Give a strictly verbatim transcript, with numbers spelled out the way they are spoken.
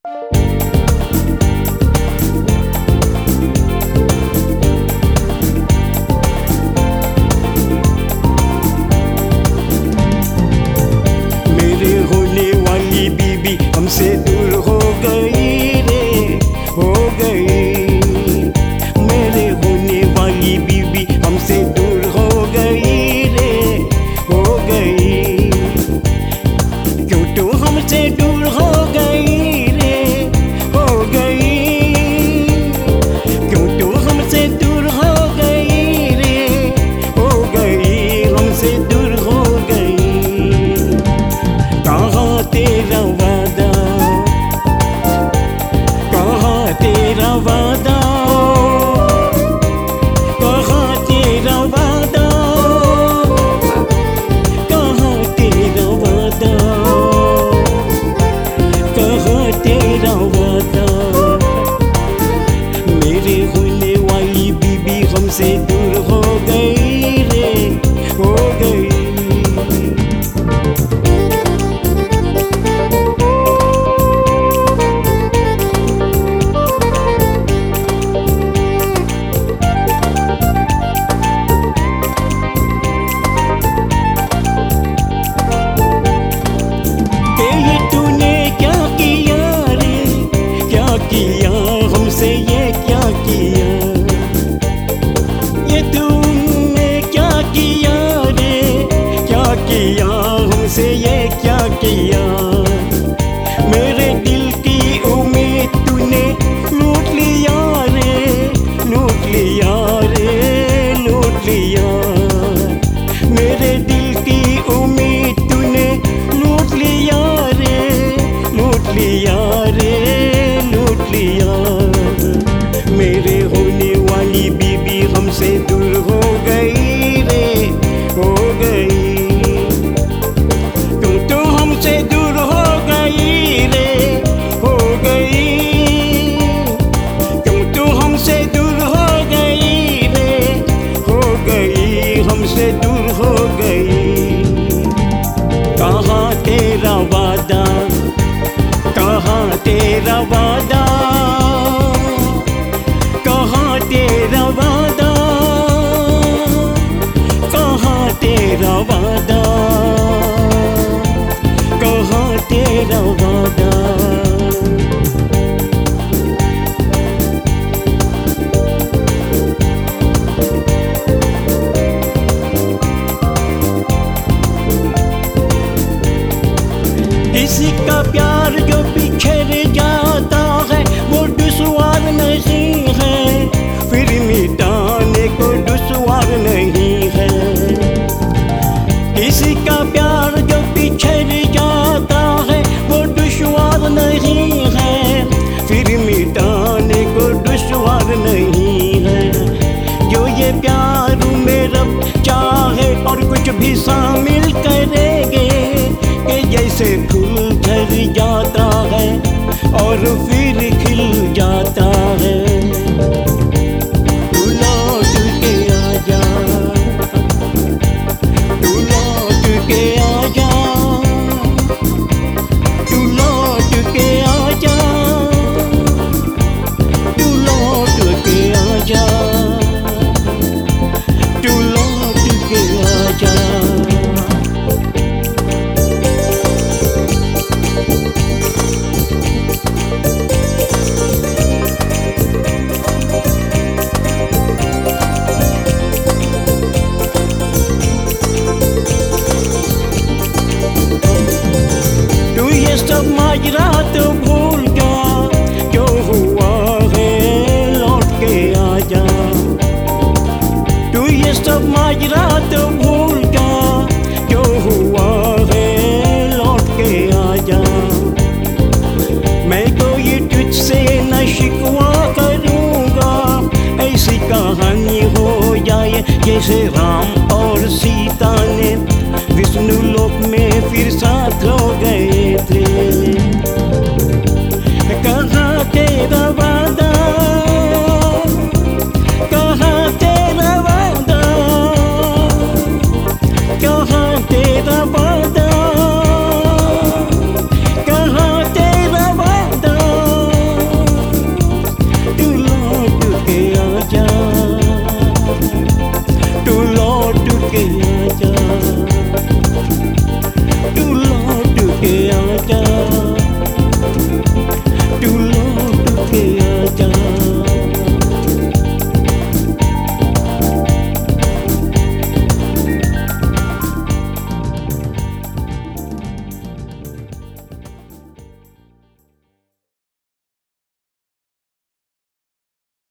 मेरे होने वाली बीबी हमसे दूर हो गई रे, हो गई। मेरे होने वाली बीबी हमसे दूर हो गई रे, हो गई। क्यों तो हमसे दूर हो गई रे, हो गई। क्यों तो हमसे दूर हो गई रे, हो गई। हमसे दूर हो गई। कहाँ तेरा वादा, कहाँ तेरा वादा, कहाँ तेरा वादा, कहाँ तेरा वादा, कहाँ तेरा वादा। मेरे होने वाली बीबी हमसे दूर हो गई रे, हो गई। किया हमसे ये क्या किया, ये तुमने क्या किया रे, क्या किया हमसे ये क्या किया। मेरे दिल की उम्मीद तूने लूट लिया रे, लूट लिया रे, लूट लिया। मेरे दिल की उम्मीद तूने लूट लिया रे, लूट लिया रे, लिया। मेरे होने वाली बीबी हमसे दूर हो गई रे, हो गई। तुम तो हमसे दूर हो गई रे, हो गई। तुम तो हमसे दूर हो गई रे, हो गई। हमसे दूर हो गई। कहाँ तेरा वादा, कहाँ तेरा वादा, कहाँ तेरा वादा, कहाँ तेरा वादा, कहाँ तेरा वादा। किसी का प्यार जो बिखर जाता है वो दुश्वार नहीं है, फिर मिटाने को दुश्वार नहीं है। किसी का प्यार जो बिखर जाता है वो दुश्वार नहीं है, फिर मिटाने को दुश्वार नहीं है। जो ये प्यार में रब चाहे और कुछ भी शामिल करेंगे, कि जैसे फूल झड़ जाता है और फिर खिल जाता है। तू लौट के आजा, तू लौट के आजा, तू लौट के आजा, तू लौट के आजा, तू लौट के आजा। सब माजरा तो भूल जा, जो हुआ है लौट के आजा। तू ये सब माजरा तो भूल जा, जो हुआ है लौट के आजा। मैं तो ये तुझसे न शिकवा करूँगा, ऐसी कहानी हो जाए जैसे राम और सीता ने विष्णु लोक में फिर साथ हो गए थे। कहाँ तेरा वादा, कहाँ तेरा वादा, कहाँ तेरा वादा, कहाँ तेरा वादा, लौट के आजा।